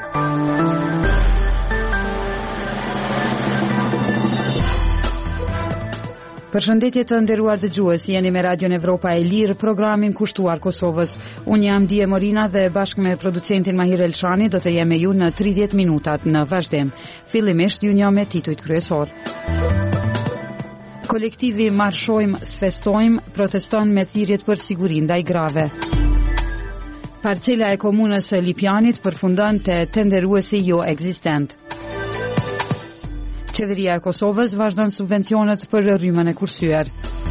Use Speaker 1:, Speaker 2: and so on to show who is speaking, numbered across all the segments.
Speaker 1: Përshëndetje të nderuar dëgjues, jeni me Radion Evropa e Lirë, programin kushtuar Kosovës. Unë jam Dije Morina dhe bashkë me producentin Mahir Elshani do të jem me ju në 30 minutat në vazhdim. Fillimisht ju njoh me titujt kryesor. Kolektivi Marshojmë, Sfestojmë proteston me thirrjet për siguri ndaj grave. Parcela e komunës së Lipjanit përfundon te tenderuesi jo ekzistent. Qeveria e Kosovës vazhdon subvencionet për rrymën e kursyer.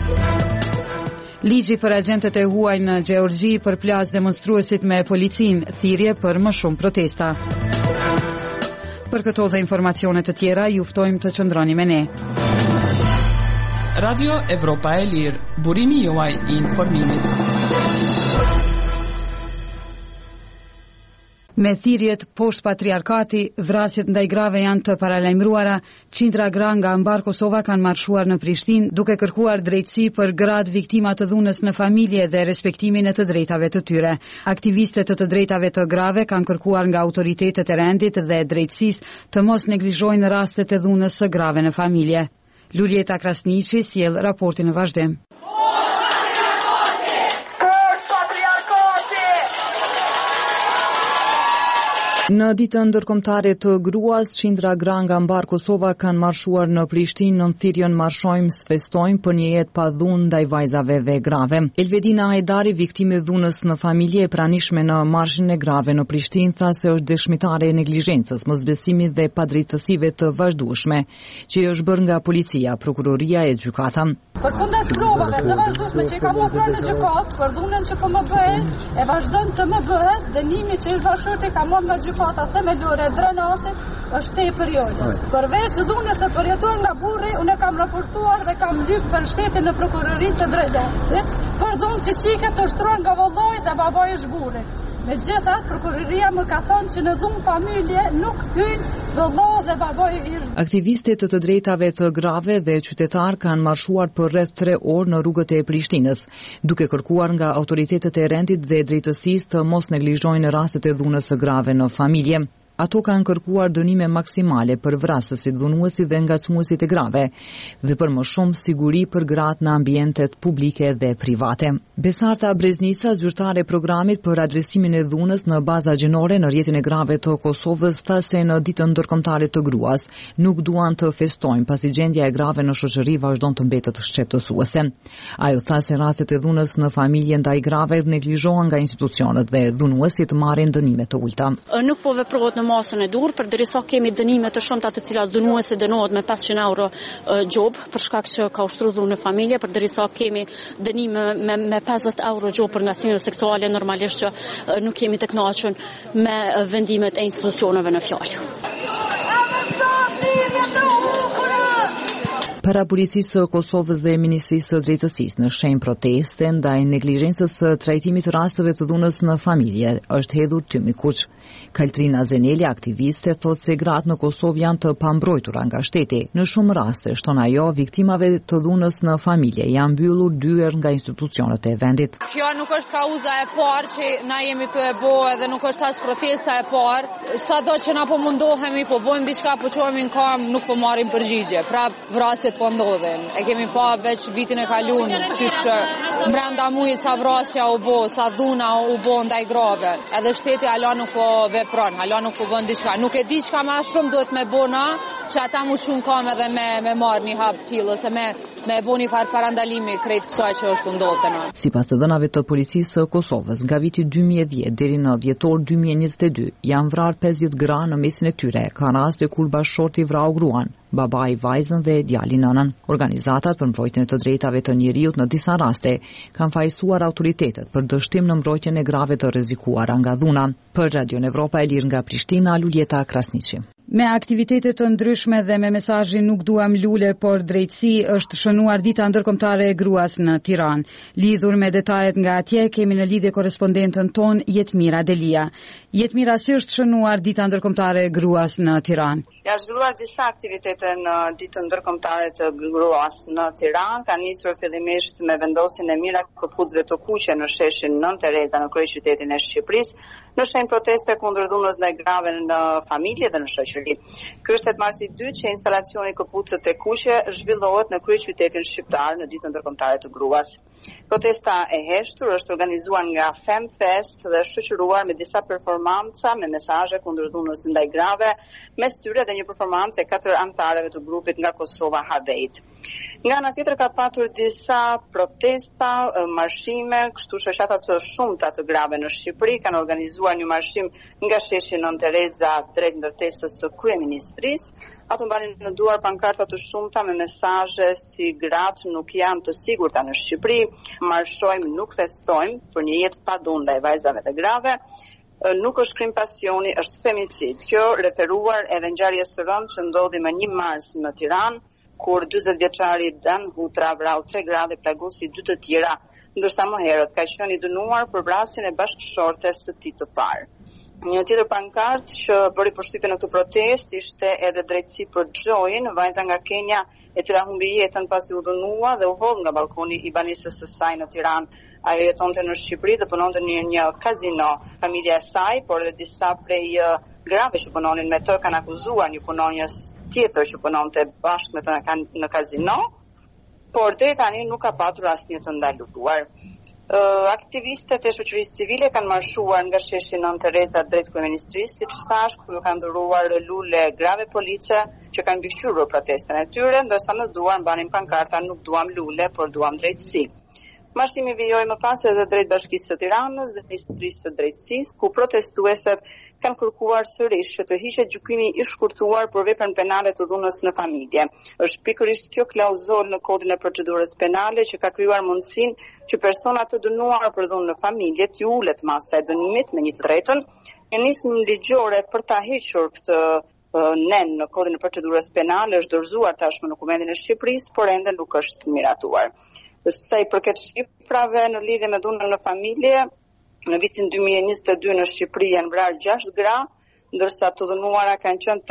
Speaker 1: Ligji për agentët e huaj në Gjeorgji përplas demonstruesit me policin, thirrje për më shumë protesta. Për këto dhe informacione të tjera, ju ftojmë të qëndroni me ne.
Speaker 2: Radio Evropa e Lirë, burimi juaj I informimit.
Speaker 1: Me thirrjet poshtë patriarkati, vrasjet ndaj grave janë të paralajmëruara. Qindra gra nga mbar Kosova kanë marshuar në Prishtinë duke kërkuar drejtësi për gratë viktima të dhunës në familje dhe respektimin e të drejtave të tyre. Aktivistët të drejtave të grave kanë kërkuar nga autoritetet e rendit dhe drejtësisë të mos neglizhojnë rastet e dhunës së grave në familje. Luljeta Krasniqi sjell raportin në vazhdim. Në ditën ndërkombëtare të gruas, qindra gra nga mbar Kosova kanë marshuar në Prishtinë në thirrjen Marshojmë, Sfestojmë për një jetë pa dhunë ndaj vajzave dhe grave. Elvedina Hajdari, viktime dhunës në familje e pranishme në marshin e grave në Prishtinë, tha se është dëshmitare e neglizhencës, mosbesimit dhe padrejtësive të vazhdueshme, që është bërë nga policia, prokuroria e gjykata.
Speaker 3: Përkundes provave të vazhdueshme që I kam ofruar në gjykatë për dhunën që po më bëhen, e vazhdon të më bëhet, dënimi që është bashkëti ka marrë nga gjykata themelore drenasit është tepër jolë. Përveç dhunës së përjetuar nga burri, unë kam raportuar dhe kam lyp për shtetin në prokurorinë të drenasit, për dhunë si çike të shtruar nga vëllai dhe babai I burrit. Megjithatë, prokuroria më ka thënë që në dhunë familje nuk hyn vëllai dhe babai I burrit.
Speaker 1: Aktivistët të drejtave të grave dhe qytetar kanë marshuar për rreth 3 orë në rrugët e Prishtinës, duke kërkuar nga autoritetet e rendit dhe drejtësisë të mos neglizhojnë rastet e dhunës së grave në familje. Ato kanë kërkuar dënime maksimale për vrasësit, dhunuesit dhe ngacmuesit e grave dhe për më shumë siguri për gratë në ambientet publike dhe private. Besarta Breznica, zyrtare e programit për adresimin e dhunës në baza gjinore në rrjetin e grave të Kosovës, tha se në ditën ndërkombëtare të gruas nuk duan të festojnë pasi gjendja e grave në shoqëri vazhdon të mbetet shqetësuese. Ajo tha se rastet e dhunës në familje ndaj grave neglizhohen nga institucionet dhe dhunuesit marrin dënime të ulta.
Speaker 4: Nuk po veprohet në masën e dur, përderisa kemi dënime të shumta të cilat dënuesi dënohet me 500 euro gjob për shkak që ka ushtruar dhunë në familje, përderisa kemi dënime me 50 euro gjob për ngacmime seksuale, normalisht që nuk kemi të kënaqur me vendimet e institucioneve në fjalë.
Speaker 1: Para policisë së Kosovës dhe Ministrisë së Drejtësisë në shenjë proteste ndaj neglizhencës së trajtimit të rasteve të dhunës në familje është hedhur tymi kuq. Kaltrina Zeneli, aktiviste, thotë se gratë në Kosovë janë të pambrojtura nga shteti. Në shumë raste, shton ajo, viktimave të dhunës në familje janë mbyllur dyer nga institucionet e vendit.
Speaker 5: Kjo nuk është kauza e parë që na jemi të e bëhe dhe nuk është as protesta e parë. Sado që na po mundohemi, po bëjmë diçka, po çohemi në kam, nuk po marrim përgjigje. Pra vrasjet po ndodhen. E kemi pa veç vitin e kaluar, qysh brenda mujit sa vrasja u bë, sa dhuna u bë ndaj grave. Edhe shteti hala nuk po vepron, hala nuk po bën diçka. Nuk e di çka më shumë duhet me bëna, që ata më shumë kam edhe me marr një hap tillë ose me bëni far parandalimi krejt kësaj që është ndodhur në.
Speaker 1: Sipas të dhënave të policisë së Kosovës, nga viti 2010 deri në dhjetor 2022 janë vrarë 50 gra në mesin e tyre. Ka raste kur bashkëshorti vrau gruan, babai vajzën dhe djali nënën. Organizatat për mbrojtjen e të drejtave të njerëzit në disa raste kanë fajsuar autoritetet për dështim në mbrojtjen e grave të rrezikuara nga dhuna. Për Radio Evropa e Lirë nga Prishtina, Luljeta Krasniqi.
Speaker 6: Me aktivitete të ndryshme dhe me mesazhin nuk duam lule por drejtësi është shënuar Dita Ndërkombëtare e Gruas në Tiranë. Lidhur me detajet nga atje kemi në lidhje korrespondentën ton Jetmira Delia. Jetmira, si është shënuar Dita Ndërkombëtare e Gruas në Tiranë?
Speaker 7: Ja zhvilluar disa aktivitete në Ditën Ndërkombëtare të Gruas në Tiranë. Ka nisur fillimisht me vendosjen e mira këpucëve të kuqe në sheshin Nën Tereza në kryeqytetin e Shqipërisë, në shenjë proteste kundër dhunës ndaj grave në familje dhe në shoqëri. Ky është marsi i dytë që instalacioni këpucët e kuqe zhvillohet në kryeqytetin shqiptar në Ditën Ndërkombëtare të Gruas. Protesta e heshtur është organizuar nga FemFest dhe shoqëruar me disa performanca me mesazhe kundër dhunës ndaj grave, mes tyre dhe një performancë e 4 anëtarëve të grupit nga Kosova Havejt. Nga ana tjetër ka patur disa protesta, marshime, kështu shoqata të shumta të grave në Shqipëri kanë organizuar një marshim nga sheshi Nën Tereza drejt ndërtesës së kryeministrisë. Ato mbanin në duar pankarta të shumta me mesazhe si gratë nuk janë të sigurta në Shqipëri, marshojmë, nuk festojmë për një jetë pa dhunë ndaj vajzave dhe grave. Nuk është krim pasioni, është femicid. Kjo referuar edhe ngjarjes së rëndë që ndodhi më 1 mars në Tiranë, kur 40 vjeçari Dan Hutra vrau 3 gra dhe plagosi 2 të tjera, ndërsa më herët ka qenë i dënuar për vrasjen e bashkëshortes së tij të parë. Një tjetër pankart që bëri përshtypje në këtë protestë ishte edhe drejtësi për Xhoin, vajza nga Kenja e cila humbi jetën pasi u dënua dhe u hodh nga balkoni i banisës së saj në Tiranë. Ajo jetonte në Shqipëri dhe punonte në një kazino. Familja e saj, por edhe disa prej grave që punonin me të kanë akuzuar një punonjës tjetër që punonte bashkë me të në kazino, por deri tani nuk ka patur asnjë të ndaluar. Aktivistët e shoqërisë civile kanë marshuar nga sheshi Nën Tereza drejt kryeministrisë, siç thash, ku kanë dhuruar lule grave police që kanë mbikëqyrur protestën e tyre, ndërsa në duar mbanin pankarta nuk duam lule, por duam drejtësi. Marshimi vijoi më pas edhe drejt Bashkisë së Tiranës dhe Ministrisë së Drejtësisë, ku protestuesit kanë kërkuar sërish që të hiqet gjykimi i shkurtuar për veprën penale të dhunës në familje. Është pikërisht kjo klauzol në kodin e procedurës penale që ka krijuar mundësinë që persona të dënuar për dhunë në familje të ulet masa e dënimit me 1/3 e nismë ligjore për ta hequr këtë në kodin e procedurës penale është dorëzuar tashmë në Kuvendin e Shqipërisë, por ende nuk është miratuar. Sa i përket shifrave në lidhje me dhunën në familje, në vitin 2022 në Shqipëri janë vrarë 6 gra, ndërsa të dënuara kanë qenë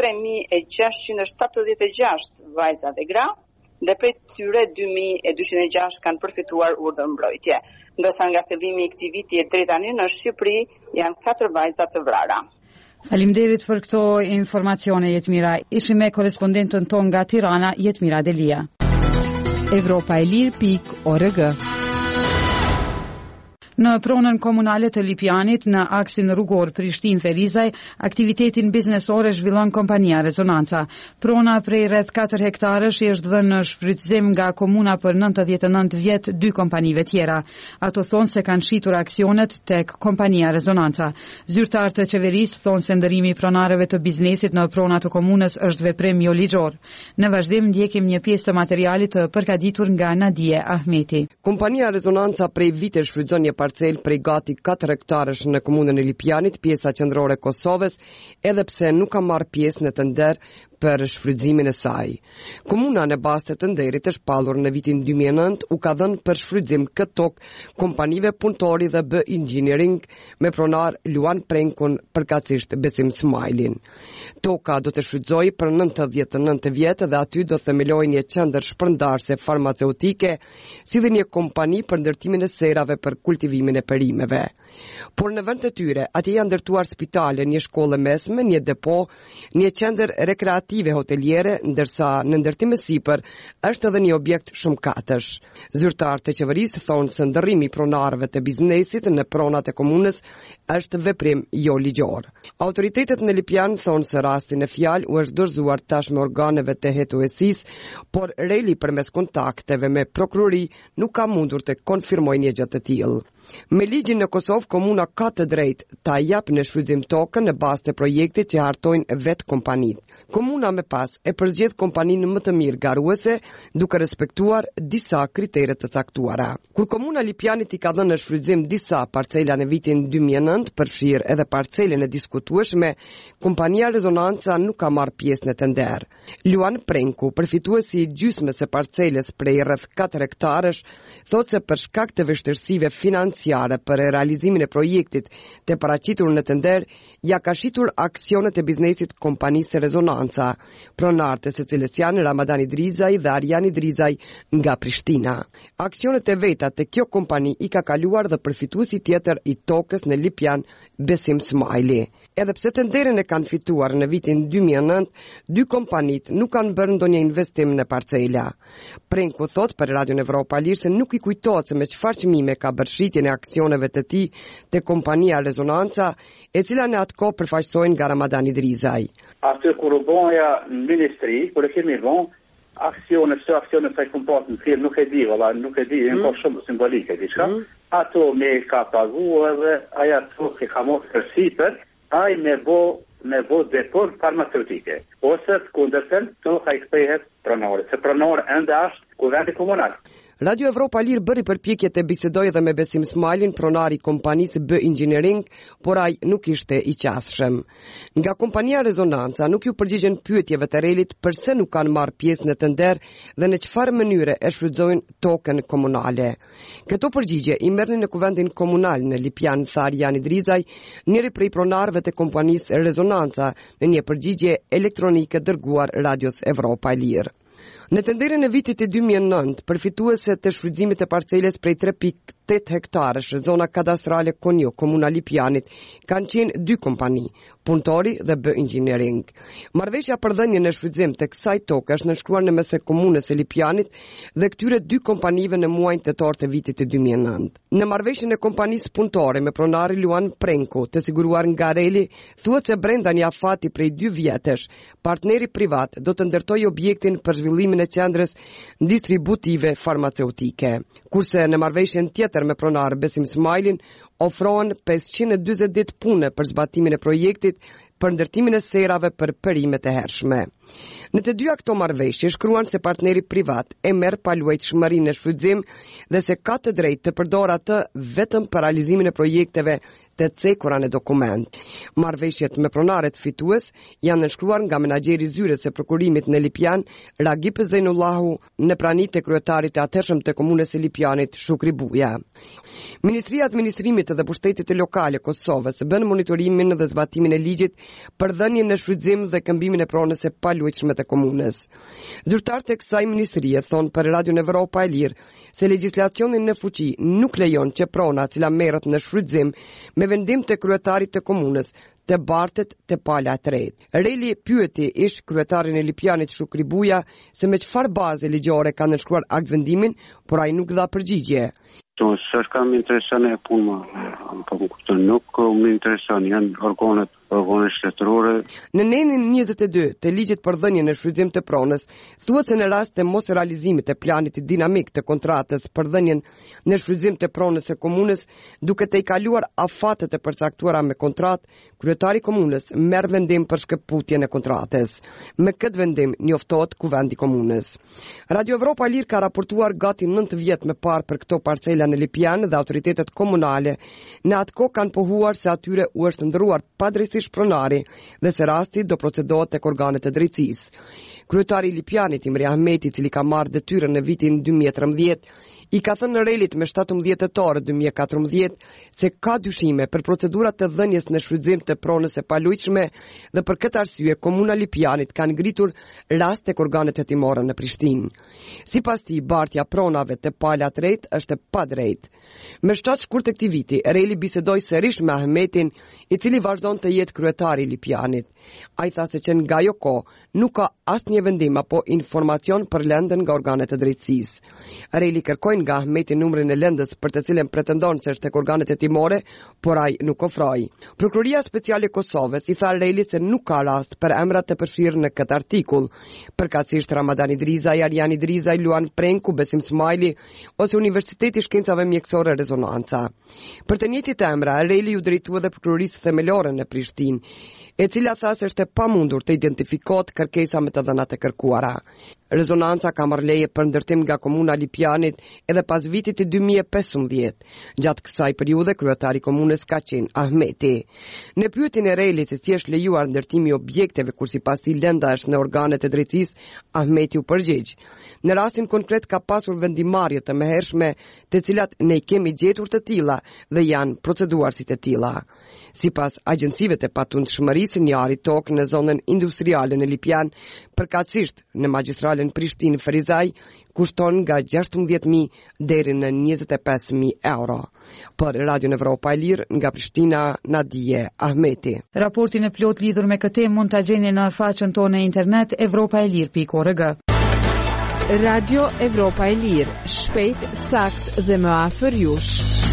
Speaker 7: 3676 vajza dhe gra, dhe prej tyre 2206 kanë përfituar urdhër mbrojtje. Ndërsa nga fillimi i këtij viti deri tani në Shqipëri janë 4 vajza të vrara.
Speaker 6: Faleminderit për këto informacione, Jetmira. Ishim me korrespondentën tonë nga Tirana, Jetmira Delia.
Speaker 1: Evropaelir.org.
Speaker 6: Në pronën komunale të Lipjanit, në aksin rrugor Prishtinë-Ferizaj, aktivitetin biznesore zhvillon kompania Rezonanca. Prona prej rreth 4 hektarësh është dhënë në shfrytëzim nga komuna për 99 vjet 2 kompanive tjera. Ato thonë se kanë shitur aksionet tek kompania Rezonanca. Zyrtar të qeverisë thonë se ndërrimi i pronarëve të biznesit në prona të komunës është veprim jo ligjor. Në vazhdim ndjekim një pjesë të materialit të përgatitur nga Nadie Ahmeti.
Speaker 8: Kompania Rezonanca prej vitesh shfrytëzon një parcel prej gati 4 hektarësh në komunën e Lipjanit, pjesa qendrore e Kosovës, edhe pse nuk ka marrë pjesë në tender për shfrytëzimin e saj. Komuna në bazë të tenderit të shpallur në vitin 2009 u ka dhënë për shfrytëzim këtë tokë kompanive Puntori dhe B Engineering me pronar Luan Prenkun, përkatësisht Besim Smajlin. Toka do të shfrytëzojë për 99 vjet dhe aty do themelojë një qendër shpërndarëse farmaceutike, si dhe një kompani për ndërtimin e serave për kultivimin e perimeve. Por në vend të tyre, atje janë ndërtuar spitale, një shkollë mesme, një depo, një qendër rekreative hoteliere, ndërsa në ndërtim e sipër është edhe një objekt shumëkatësh. Zyrtarët të qeverisë thonë se ndërrimi i pronarëve të biznesit në pronat e komunës është veprim jo ligjor. Autoritetet në Lipjan thonë se rastin e fjalë u është dorëzuar tashmë organeve të hetuesisë, por Reli përmes kontakteve me prokurori nuk ka mundur të konfirmojë një gjë të tillë. Me ligjin në Kosovë, komuna ka të drejtë ta jap në shfrytëzim tokën në bazë të projektit që hartojnë vetë kompanitë. Komuna me pas e përzgjedh kompaninë më të mirë garuese duke respektuar disa kritere të caktuara. Kur komuna Lipianit i ka dhënë në shfrytëzim disa parcela në vitin 2009, përfshirë edhe parcelën e diskutueshme, kompania Rezonanca nuk ka marrë pjesë në tender. Luan Prenku, përfituesi i gjysmës së parcelës prej rreth 4 hektarësh, thotë se për shkak të vështirësive financiare për realizimin e projektit të paraqitur në tender, ja ka shitur aksionet e biznesit kompanisë Rezonanca, pronartë së cilës janë Ramadan Idrizaj dhe Arjan Idrizaj nga Prishtina. Aksionet e veta të kjo kompani i ka kaluar dhe përfituesi tjetër i tokës në Lipjan, Besim Smajli. Edhe pse tenderin e kanë fituar në vitin 2009, dy kompanit nuk kanë bërë ndonjë investim në parcela. Prenku thot për Radio Evropa Lirë se nuk i kujtohet se me çfarë çmime ka bërë shitjen e aksioneve të tij te kompania Rezonanca, e cila në atë kohë përfaqësohej nga Ramadan Idrizaj.
Speaker 9: Atë kur u bëja në ministri, kur e kemi vënë aksione sa i kompat në firmë, nuk e di, po shumë simbolike diçka. Ato me ka paguar dhe aja tokë ka mos kërsipër, ai me bo depor farmaceutike. Ose të kundërtën, to ka i kthehet pronore. Se pronore ende është kuvendi komunal.
Speaker 8: Radio Evropa Lirë bëri përpjekje të bisedojë dhe me Besim Smajlin, pronari i kompanisë B Engineering, por ai nuk ishte i qasshëm. Nga kompania Rezonanca nuk ju përgjigjen pyetjeve të relit pse nuk kanë marrë pjesë në tender dhe në çfarë mënyre e shfrytëzojnë tokën komunale. Këto përgjigje i merrnin në kuvendin komunal në Lipjan, tha Arjan Idrizaj, njëri prej pronarëve të kompanisë Rezonanca, në një përgjigje elektronike dërguar Radios Evropa Lirë. Në tenderin e vitit 2009, përfituese të shfrytëzimit të parceles prej 3.8 hektarësh, zona kadastrale Konjo, komuna Lipjanit, kanë qenë dy kompani, Punëtori dhe B Engineering. Marrëveshja për dhënien në shfrytëzim të kësaj toke është nënshkruar në mes të komunës së Lipjanit dhe këtyre dy kompanive në muajin tetor të vitit 2009. Në marrëveshjen e kompanisë Punëtori me pronari Luan Prenko, të siguruar nga Reli, thuhet se brenda një afati prej 2 vjetësh, partneri privat do të ndërtojë objektin për zhvillimin e qendrës distributive farmaceutike. Kurse në marrëveshjen tjetër me pronar Besim Smajlin, ofrohen 540 ditë pune për zbatimin e projektit për ndërtimin e serave për perimet e hershme. Në të dyja këto marrëveshje shkruan se partneri privat e merr paluajtshmërinë në shfrytëzim dhe se ka të drejtë të përdorë atë vetëm për realizimin e projekteve të cekura në dokument. Marrëveshjet me pronaret fitues janë nënshkruar nga menaxheri i zyres së prokurimit në Lipjan, Ragip Zeinullahu, në pranitë e kryetarit të atëhershëm të komunës së Lipjanit, Shukri Buja. Ministria e Administrimit dhe Pushtetit Lokale Kosovës bën monitorimin dhe zbatimin e ligjit për dhënien në shfrytëzim dhe këmbimin e pronës së paluajtshme të komunës. Zyrtarët e kësaj ministrie thonë për Radio Evropa e Lirë se legjislacioni në fuqi nuk lejon që prona e cila merret në shfrytëzim me vendim të kryetarit të komunës të bartet të pala të rejtë. Reli pyeti ish kryetarin e Lipjanit Shukri Buja se me çfarë baze ligjore kanë nënshkruar aktvendimin, por ai nuk dha përgjigje.
Speaker 10: S'është kam interesan e punë, nuk më interesan, janë organet shtetërore.
Speaker 8: Në nenin 22 të ligjit për dhënien në shfrytëzim të pronës, thuhet se në rast të mos realizimit të planit dinamik të kontratës për dhënien në shfrytëzim të pronës së komunës, duke të i kaluar afatet e përcaktuara me kontratë, kryetari i komunës merr vendim për shkëputjen e kontratës. Me këtë vendim njoftohet kuvendi i komunës. Radio Evropa Lirë ka raportuar gati 9 vjet më parë për këto parcela në Lipjan dhe autoritetet komunale në atë kohë kanë pohuar se atyre u është ndërruar padrejtisht pronari dhe se rasti do procedohet tek organet e drejtësisë. Kryetari i Lipjanit, Imri Ahmeti, i cili ka marrë detyrën në vitin 2013, i ka thënë në Relit me 17 tetor 2014 se ka dyshime për procedurat të dhënies në shfrytëzim të pronës së paluajtshme dhe për këtë arsye komuna Lipjanit ka ngritur rast tek organet hetimore në Prishtinë. Sipas tij, bartja pronave të pala të rejtë është pa drejtë. Me shtatë shkurt të këtij viti, Reli bisedoi sërish me Ahmetin, i cili vazhdon të jetë kryetari i Lipjanit. Ai tha se që nga ajo kohë nuk ka asnjë vendim apo informacion për lëndën nga organet e drejtësisë. Areli kërkojnë nga Ahmeti numrin e lëndës për të cilën pretendon se është tek organet hetimore, por ai nuk ofroi. Prokuroria Speciale e Kosovës i tha Areli se nuk ka rast për emrat të përfshirë në këtë artikull. Përkatësisht Ramadan Idrizaj, Arjan Idrizaj, Luan Prenku, Besim Smajli ose Universiteti i Shkencave Mjekësore Rezonanca. Për të njëjtit emra, Areli u drejtua dhe prokurorisë themelore në Prishtinë, e cila tha se është e pamundur të identifikohet kërkesa me të dhënat e kërkuara. Rezonanca ka marrë leje për ndërtim nga komuna Lipjanit edhe pas vitit të 2015. Gjatë kësaj periudhe, kryetari i komunës ka qenë Ahmeti. Në pyetjen e Relit se si është lejuar ndërtimi i objekteve kur sipas tij lënda është në organet e drejtësisë, Ahmeti u përgjigj. Në rastin konkret ka pasur vendimarrje të mëhershme, të cilat ne kemi gjetur të tilla dhe janë proceduar si të tilla. Sipas agjencive të patundshmërisë, një ari tokë në zonën industriale në Lipjan, përkatësisht në magjistralen Prishtinë-Ferizaj, kushton nga 16.000 deri në 25.000 euro. Për Radio Evropa e Lirë, nga Prishtina, Nadije Ahmeti.
Speaker 6: Raportin e plot lidhur me këtë temë mund ta gjeni në faqen tonë e internet evropaelir.org.
Speaker 11: Radio Evropa e Lirë, shpejt, sakt dhe më afër jush.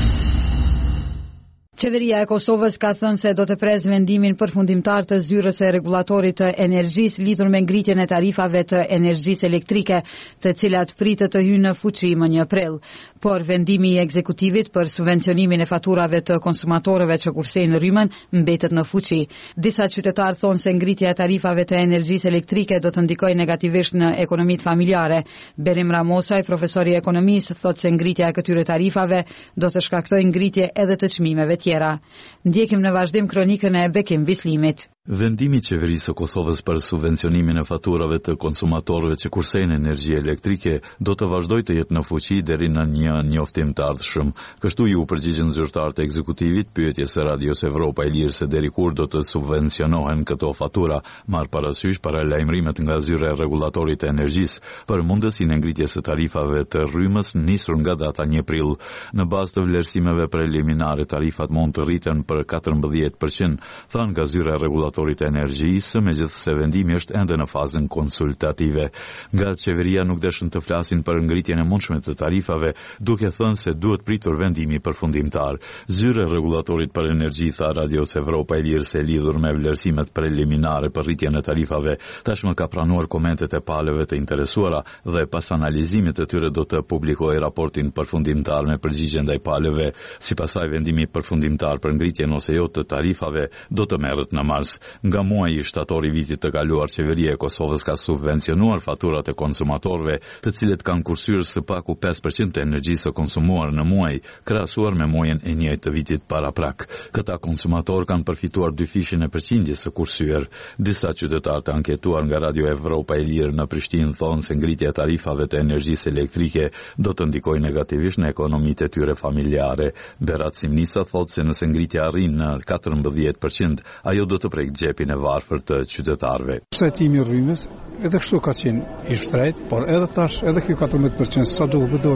Speaker 6: Qeveria e Kosovës ka thënë se do të pres vendimin përfundimtar të zyrës së rregullatorit të energjisë lidhur me ngritjen e tarifave të energjisë elektrike, të cilat pritet të hyjnë në fuqi më 1 prill. Por vendimi i ekzekutivit për subvencionimin e faturave të konsumatorëve që kursejnë rrymën mbetet në fuqi. Disa qytetarë thonë se ngritja e tarifave të energjisë elektrike do të ndikojë negativisht në ekonomitë familjare. Berim Ramosaj, profesori i ekonomisë, thotë se ngritja e këtyre tarifave do të shkaktojë ngritje edhe të çmimeve tjera. Ndjekim në vazhdim kronikën e Bekim Vislimit.
Speaker 12: Vendimi i qeverisë së Kosovës për subvencionimin e faturave të konsumatorëve që kursejnë energji elektrike do të vazhdojë të jetë në fuqi deri në një njoftim të ardhshëm. Kështu ju përgjigjen zyrtarët e ekzekutivit pyetjes së Radios Evropa e Lirë se deri kur do të subvencionohen këto fatura, marr parasysh paralajmërimet nga zyra e rregullatorit të energjisë për mundësinë e ngritjes së tarifave të rrymës nisur nga data 1 prill. Në bazë të vlerësimeve preliminare, tarifat mund të rriten për 14%, thanë nga zyra e rregullatorit të energjisë, megjithëse vendimi është ende në fazën konsultative. Nga qeveria nuk dëshën të flasin për ngritjen e mundshme të tarifave, duke thënë se duhet pritur vendimi përfundimtar. Zyra e rregullatorit për energji tha Radios Evropa e Lirë se lidhur me vlerësimet preliminare për rritjen e tarifave, tashmë ka pranuar komentet e palëve të interesuara dhe pas analizimit të tyre do të publikojë raportin përfundimtar me përgjigje ndaj palëve. Sipas saj, vendimi përfundimtar për ngritjen ose jo të tarifave do të merret në mars. Nga muaji shtator i vitit të kaluar, qeveria e Kosovës ka subvencionuar faturat e konsumatorëve, të cilët kanë kursyer së paku 5% të energjisë konsumuar në muaj, krahasuar me muajin e njëjtë të vitit paraprak. Këta konsumatorë kanë përfituar dyfishin e përqindjes së kursyer. Disa qytetarë të anketuar nga Radio Evropa e Lirë në Prishtinë thonë se ngritja e tarifave të energjisë elektrike do të ndikojë negativisht në ekonomitë e tyre familjare. Berat Simnica thotë se nëse ngritja arrin në 14%, ajo do të prek gjepin e varfër të qytetarëve.
Speaker 13: Shtrejtimi i rrymës edhe kështu ka qenë i shtrejt, por edhe tash edhe kjo 14% sa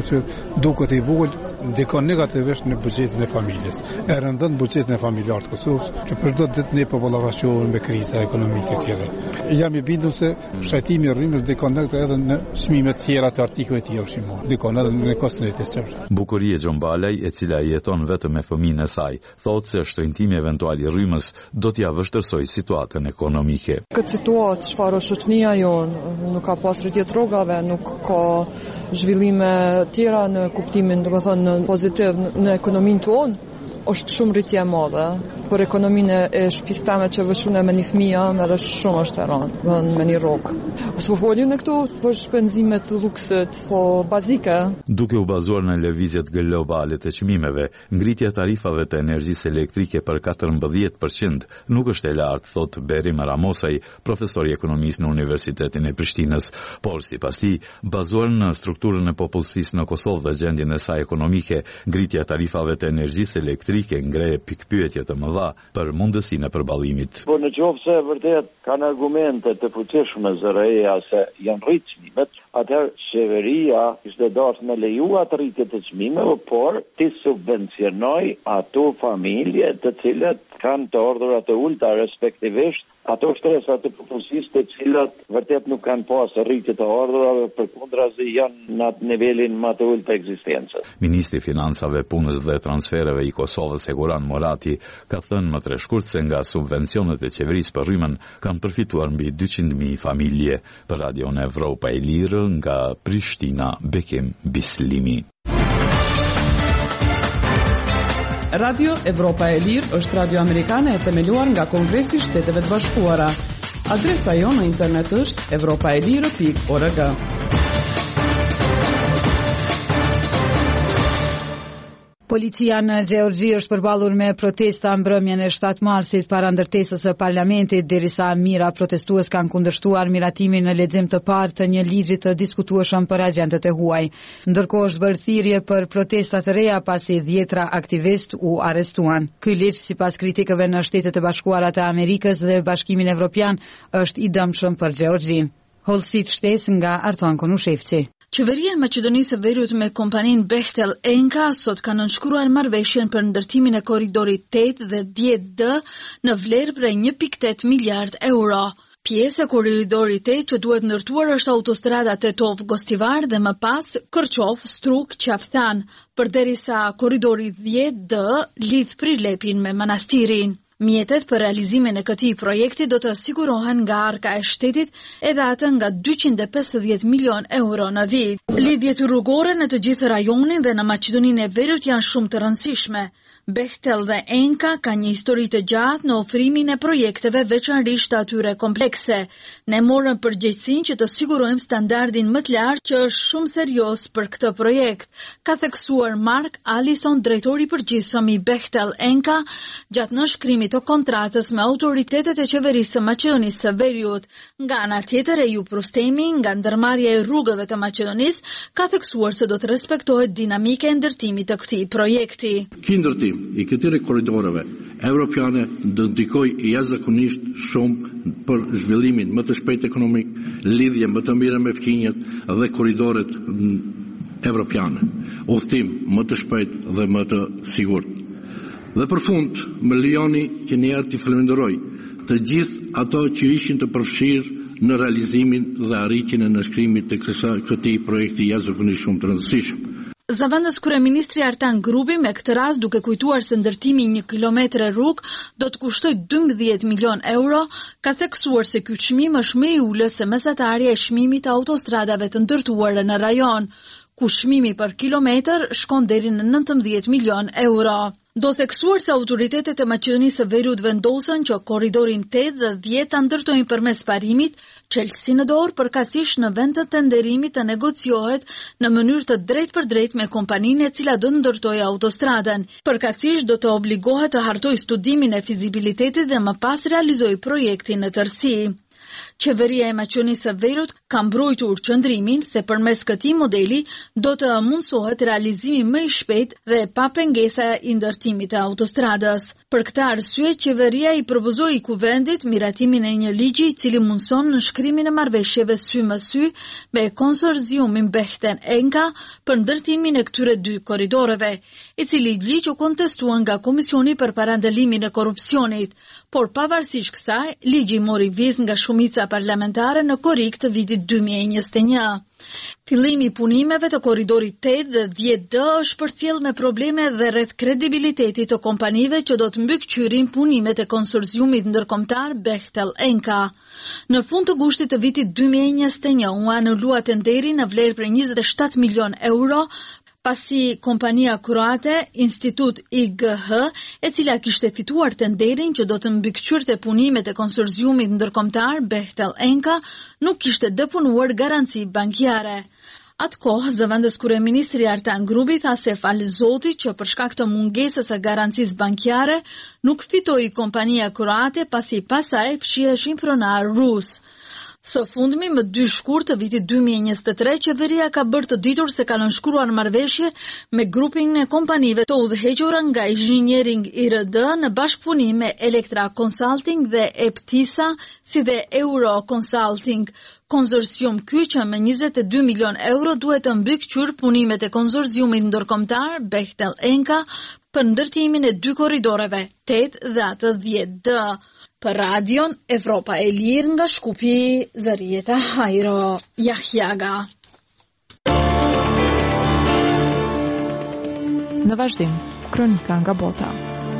Speaker 13: duket i vogël, ndikon negativisht në buxhetin e familjes. E rëndon buxhetin e familjarë të Kosovës, që për çdo ditë ne po ballafaqohemi me kriza ekonomike të tjera. Jam i bindur se shtrejtimi i rrymës ndikon edhe në çmimet të tjera të artikujve të ushqimor. Ndikon edhe në kostin e jetesë.
Speaker 12: Bukurie Xhombalaj, e cila jeton vetëm me fëmijën e saj, thotë se shtrejtimi eventual i rrymës do t'ia vështërsoj situatën ekonomike.
Speaker 14: Këtë situatë çfarë shoqënia jonë nuk ka pas rritje rrogave, nuk ka zhvillime tjera në kuptimin, domethënë pozitiv në ekonominë tonë, është shumë rritje e madhe. Për ekonominë e shtëpisë tame që vëshun me një fëmijë, edhe shumë është e rëndë, me një rrogë. Ose po folin këtu për shpenzimet të luksit, po bazike.
Speaker 12: Duke u bazuar në lëvizjet globale të çmimeve, ngritja e tarifave të energjisë elektrike për 14% nuk është e lartë, thot Berim Ramosaj, profesor i ekonomisë në Universitetin e Prishtinës, por sipas tij, bazuar në strukturën e popullsisë në Kosovë dhe gjendjen e saj ekonomike, ngritja e tarifave të energjisë elektrike ngre pikpyetje të mëdha valla për mundësinë e përballimit.
Speaker 15: Po në qoftë se vërtet kanë argumente të fuqishme zëreja se janë rritë çmimet, atëherë qeveria ishte dashur me lejuar rritjen e çmimeve, por ti subvencionoj ato familje të cilat kanë të ardhurat të ulta, respektivisht ato shtresa të popullsisë të cilat vërtet nuk kanë pas rritje të ardhurave, përkundrazi janë në atë nivelin më të ulët të ekzistencës.
Speaker 12: Ministri i Financave, Punës dhe Transfereve i Kosovës, Goran Morati, ka thënë më treshkurt se nga subvencionet e qeverisë për rrymën kanë përfituar mbi 200.000 familje. Për Radion Evropa e Lirë, nga Prishtina, Bekim Bislimi.
Speaker 2: Radio Evropa e Lirë është radio amerikane e themeluar nga Kongresi i Shteteve të Bashkuara. Adresa jonë në internet është europaelirë.org.
Speaker 6: Policia në Gjeorgji është përballur me protesta mbrëmjen e 7 marsit para ndërtesës së parlamentit, derisa mijëra protestues kanë kundërshtuar miratimin në lexim të parë të një ligji të diskutueshëm për agjentët e huaj. Ndërkohë është bërë thirrje për protesta të reja pasi 10 aktivistë u arrestuan. Ky ligj, sipas kritikëve në Shtetet e Bashkuara të Amerikës dhe Bashkimin Evropian, është i dëmshëm për Gjeorgjin. Holsit shtesë nga Arton Konushevci.
Speaker 16: Qeveria e Maqedonisë së Veriut me kompaninë Bechtel Enka sot ka nënshkruar marrëveshjen për ndërtimin e korridorit 8 dhe 10D në vlerë prej 1.8 miliard euro. Pjesë e korridorit 8 që duhet ndërtuar është autostrada Tetov-Gostivar dhe më pas Kërqov-Struk-Qaftan, përderisa korridori 10D lidh Prilepin me manastirin. Mjetet për realizimin e këtij projekti do të sigurohen nga arka e shtetit e dhënë nga 250 milion euro në vit. Lidhjet rrugore në të gjithë rajonin dhe në Maqedoninë e Veriut janë shumë të rëndësishme. Bechtel dhe Enka ka një histori të gjatë në ofrimin e projekteve veçanërisht atyre komplekse. Ne morëm përgjegjësinë që të sigurojmë standardin më të lartë që është shumë serioz për këtë projekt, ka theksuar Mark Allison, drejtori i përgjithshëm i Bechtel Enka, gjatë nënshkrimit të kontratës me autoritetet e qeverisë së Maqedonisë së Veriut. Nga ana tjetër, EU Prustemi, nga ndërmarrja e rrugëve të Maqedonisë, ka theksuar se do të respektohet dinamika e ndërtimit të këtij projekti.
Speaker 17: I këtyre korridoreve evropiane do ndikoj jashtëzakonisht shumë për zhvillimin më të shpejtë ekonomik, lidhje më të mira me fqinjet dhe korridoret evropiane, udhtim më të shpejtë dhe më të sigurt. Dhe për fund, më lejoni që një herë t'i falenderoj të gjithë ato që ishin të përfshirë në realizimin dhe arritjen e nënshkrimit të këtij projekti jashtëzakonisht shumë të rëndësishëm.
Speaker 16: Zëvendës kryeministri Artan Grubi me këtë rast duke kujtuar se ndërtimi 1 kilometër rrugë do të kushtoj 12 milion euro, ka theksuar se ky çmim është më i ulët se mesatarja e çmimit të autostradave të ndërtuara në rajon, ku çmimi për kilometër shkon deri në 19 milion euro. Do theksuar se autoritetet e Maqedonisë së Veriut vendosën që korridorin 8 dhe 10 ta ndërtojnë përmes parimit, çelësi në dorë përkatësisht në vend të tenderimit të negociohet në mënyrë të drejtë me kompaninë e cila do ndërtojë autostradën. Përkatësisht do të obligohet të hartojë studimin e fizibilitetit dhe më pas realizojë projektin në tërësi. Qeveria e Maqedonisë së Veriut ka mbrojtur qëndrimin se përmes këtij modeli do të mundsohet realizimi më i shpejtë dhe pa pengesa i ndërtimit të autostradës. Për këtë arsye, qeveria i propozoi Kuvendit miratimin e një ligji i cili mundson nënshkrimin e marrëveshjeve sy me sy me konsorciumin Bechtel Enka për ndërtimin e këtyre 2 korridoreve, i cili ligj u kontestuan nga Komisioni për Parandalimin e Korrupsionit, por pavarësisht kësaj, ligji mori vizë nga shumica parlamentare në korrik të vitit 2021. Fillimi i punimeve të korridorit 8 dhe 10D është përcjell me probleme dhe rreth kredibilitetit të kompanive që do të mbikëqyrin punimet e konsorciumit ndërkombëtar Bechtel Enka. Në fund të gushtit të vitit 2021 u anulua tenderi në vlerë për 27 milion euro, pasi kompania kroate Institut IGH, e cila kishte fituar tenderin që do të mbikëqyrte punimet e konsorciumit ndërkombëtar Bechtel Enka, nuk kishte depunuar garanci bankare. Atë kohë, zëvendës kryeministri Artan Grubi tha se falë Zotit që për shkak të mungesës së garancisë bankare nuk fitoi kompania kroate pasi pasaj fshiheshin pronar rus. Së fundmi, më 2 shkurt të vitit 2023, qeveria ka bërë të ditur se ka nënshkruar marrëveshje me grupin e kompanive të udhëhequra nga Engineering IRD në bashkëpunim me Elektra Consulting dhe Eptisa, si dhe Euro Consulting. Konsorcium ky që me 22 milion euro duhet të mbikëqyr punimet e konsorciumit ndërkombëtar Bechtel Enka për ndërtimin e 2 korridoreve, 8 dhe atë 10D. Për radion Evropa e Lirë nga Shkupi, Zarieta Hajro Jahjaga.
Speaker 11: Në vazhdim, kronika nga bota.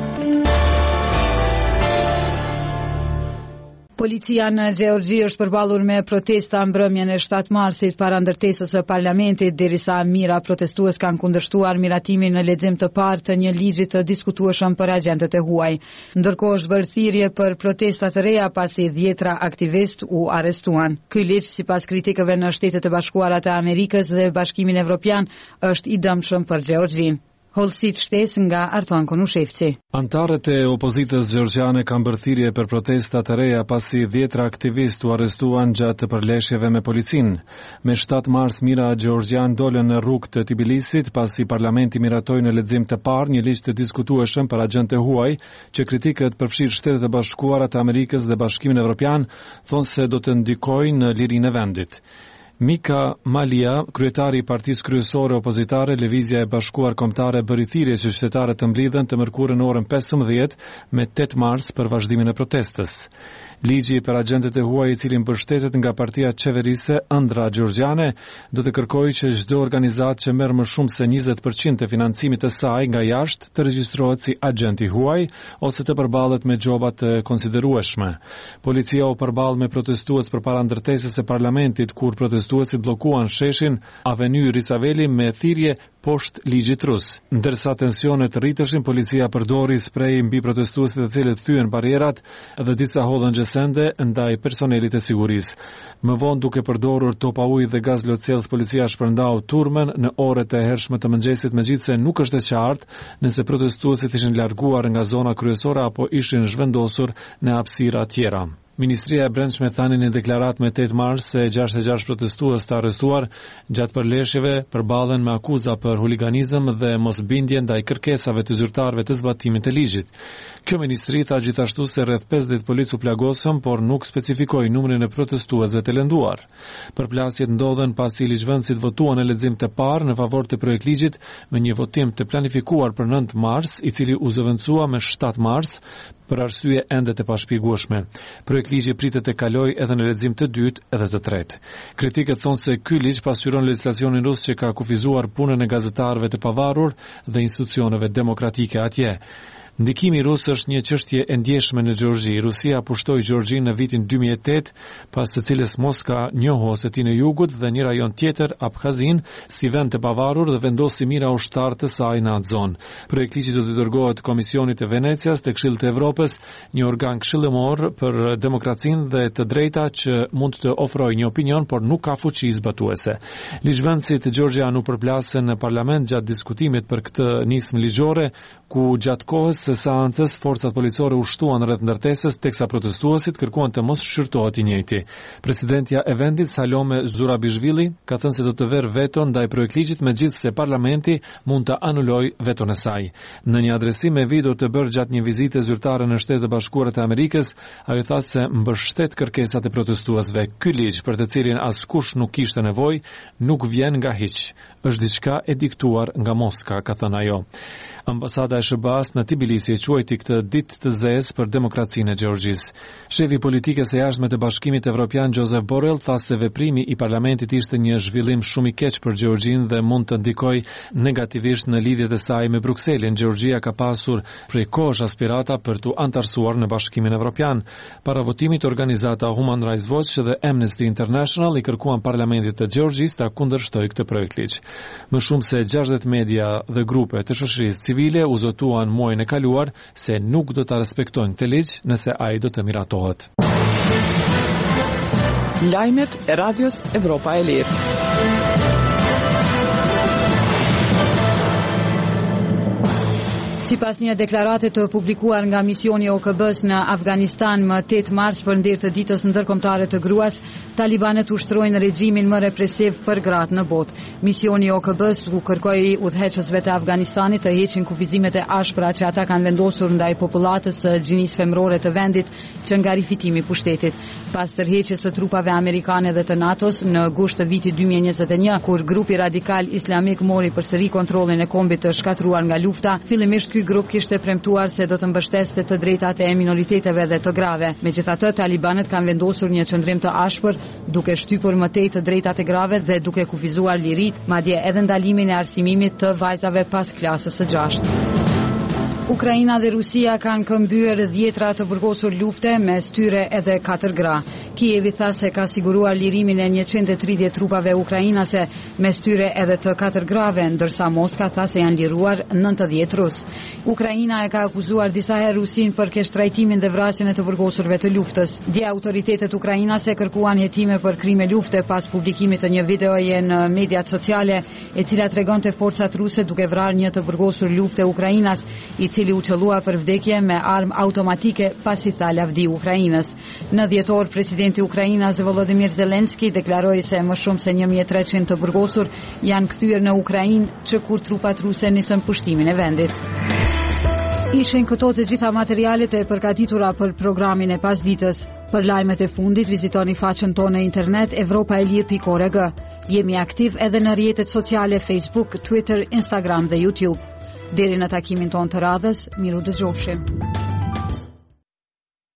Speaker 6: Policia në Gjeorgji është përballur me protesta mbrëmjen e 7 marsit para ndërtesës së parlamentit, derisa mijëra protestues kanë kundërshtuar miratimin në lexim të parë të një ligji të diskutueshëm për agjentët e huaj. Ndërkohë është bërë thirrje për protesta të reja pasi 10 aktivistë u arrestuan. Ky ligj, sipas kritikëve në Shtetet e Bashkuara të Amerikës dhe Bashkimin Evropian, është i dëmshëm për Gjeorgjin. Holësit shtes nga Arton Konushevci.
Speaker 18: Antarët e opozitës gjeorgjiane kanë bërë thirrje për protesta të reja pasi 10 aktivistë u arrestuan gjatë përleshjeve me policinë. Me 7 mars mijëra gjeorgjian dolën në rrugë të Tbilisit pasi parlamenti miratoi në lexim të parë një ligj të diskutueshëm për agjentët e huaj që kritikët përfshirë Shtetet e Bashkuara të Amerikës dhe Bashkimin Evropian thonë se do të ndikojnë në lirinë e vendit. Mika Malia, kryetari i Partisë Kryesore Opozitare, Lëvizja e Bashkuar Kombëtare, bëri thirrje që qytetarët të mblidhen të mërkurën orën 15 me 8 mars për vazhdimin e protestës. Ligji për agjentët e huaj, i cili mbështetet nga partia qeverise Ëndra Gjeorgjiane, do të kërkojë që çdo organizatë që merr më shumë se 20% të financimit të saj nga jashtë të regjistrohet si agent i huaj ose të përballet me gjoba të konsiderueshme. Policia u përball me protestues përpara ndërtesës së parlamentit kur protestuesit bllokuan sheshin Aveny Risaveli me thirrje poshtë ligjit rus. Ndërsa tensionet rriteshin, policia përdori sprej mbi protestuesit të cilët thyen barrierat dhe disa hodhën gjësende ndaj personelit të sigurisë. Më vonë, duke përdorur topa ujë dhe gaz lotcellës, policia shpërndau turmën në orët e hershme të mëngjesit, megjithse nuk është e qartë nëse protestuesit ishin larguar nga zona kryesore apo ishin zhvendosur në hapësira tjera. Ministria e Brendshme thani në deklarat me 8 mars se 66 protestues të arrestuar gjatë përleshjeve përballen me akuza për huliganizëm dhe mosbindje ndaj kërkesave të zyrtarëve të zbatimit të ligjit. Kjo ministri tha gjithashtu se rreth 50 polic u plagosën, por nuk specifikoi numrin e protestuesve të lënduar. Përplasjet ndodhen pasi ligjvënësit votuan në lexim të parë në favor të projektligjit me një votim të planifikuar për 9 mars, i cili u zëvendësua me 7 mars për arsye ende të pashpjegueshme. Projektligji pritet të kalojë edhe në lexim të dytë edhe të tretë. Kritikët thonë se ky ligj pasqyron legjislacionin rus që ka kufizuar punën e gazetarëve të pavarur dhe institucioneve demokratike atje. Ndikimi rus është një çështje e ndjeshme në Gjeorgji. Rusia pushtoi Gjeorgjin në vitin 2008, pas së cilës Moska njohu Osetinë e Jugut dhe një rajon tjetër, Abkhazin, si vend të pavarur dhe vendosi mira ushtarë të saj në atë zonë. Projektligji do të dërgohet Komisionit të Venecias të Këshillit të Evropës, një organ këshillimor për demokracinë dhe të drejta që mund të ofrojë një opinion, por nuk ka fuqi zbatuese. Ligjvënësit gjeorgjian u përplasën në parlament gjatë diskutimit për këtë nismë ligjore, ku gjatë kohës së seancës forcat policore u shtuan rreth ndërtesës teksa protestuesit kërkuan të mos shqyrtohet i njëjti. Presidentja e vendit Salome Zurabishvili ka thënë se do të verë veto ndaj projektligjit, megjithse parlamenti mund të anulojë veton e saj. Në një adresim me video të bërë gjatë një vizite zyrtare në Shtetet e Bashkuara të Amerikës, ajo tha se mbështet kërkesat e protestuesve. Ky ligj, për të cilin askush nuk kishte nevojë, nuk vjen nga hiç. Është diçka e diktuar nga Moska, ka thënë ajo. Ambasada e SBA-s në Tbilisi e quajti këtë ditë të zezë për demokracinë e Gjeorgjisë. Shefi politikës së jashtme të Bashkimit Evropian Josep Borrell tha se veprimi i parlamentit ishte një zhvillim shumë i keq për Gjeorgjinë dhe mund të ndikojë negativisht në lidhjet e saj me Brukselin. Gjeorgjia ka pasur prej kohësh aspirata për të antarësuar në Bashkimin Evropian. Para votimit, organizata Human Rights Watch dhe Amnesty International i kërkuan parlamentit të Gjeorgjisë ta kundërshtojë këtë projektligj. Më shumë se 60 media dhe grupe të shoqërisë civile u zotuan muajin e kaluar se nuk do ta respektojnë këtë ligj nëse ai do të miratohet.
Speaker 2: Lajmet e Radios Evropa e Lirë.
Speaker 6: Sipas një deklarate të publikuar nga misioni OKB-s në Afganistan më 8 mars përndër të ditës ndërkombëtare të gruas, talibanët ushtrojnë regjimin më represiv për gratë në botë. Misioni OKB-s u kërkoi udhëheqësve të Afganistanit të heqin kufizimet e ashpra që ata kanë vendosur ndaj popullatës së gjinisë femërore të vendit që nga rifitimi i pushtetit. Pas tërheqjes së trupave amerikane dhe të NATO-s në gusht të vitit 2021, kur grupi radikal islamik mori përsëri kontrollin e kombit të shkatruar nga lufta, fillimisht ky grup kishte premtuar se do të mbështeste të drejtat e minoriteteve dhe të grave. Megjithatë, talibanët kanë vendosur një qëndrim të ashpër, duke shtypur më tej të drejtat e grave dhe duke kufizuar lirit, madje edhe ndalimin e arsimimit të vajzave pas klasës së 6. Ukraina dhe Rusia kanë këmbyer dhjetra të burgosur lufte, mes tyre edhe 4 gra. Kijevi tha se ka siguruar lirimin e 130 trupave ukrainase, mes tyre edhe të 4 grave, ndërsa Moska tha se janë liruar 90 rus. Ukraina e ka akuzuar disa herë Rusin për keqtrajtimin dhe vrasjen e të burgosurve të luftës. Dje autoritetet ukrainase kërkuan hetime për krime lufte pas publikimit të një videoje në mediat sociale, e cila tregonte forcat ruse duke vrarë një të burgosur lufte Ukrainas, i cili u qëllua për vdekje me armë automatike pasi tha lavdi Ukrainës. Në dhjetor, presidenti Ukrainas Volodymyr Zelensky deklaroi se më shumë se 1300 të burgosur janë kthyer në Ukrainë që kur trupat ruse nisën pushtimin e vendit. Ishin këto të gjitha materialet e përgatitura për programin e pasditës. Për lajmet e fundit vizitoni faqen tonë në internet evropaelir.org. Jemi aktiv edhe në rrjetet sociale Facebook, Twitter, Instagram dhe YouTube. Deri në takimin tonë të radhës, miru dëgjofshim.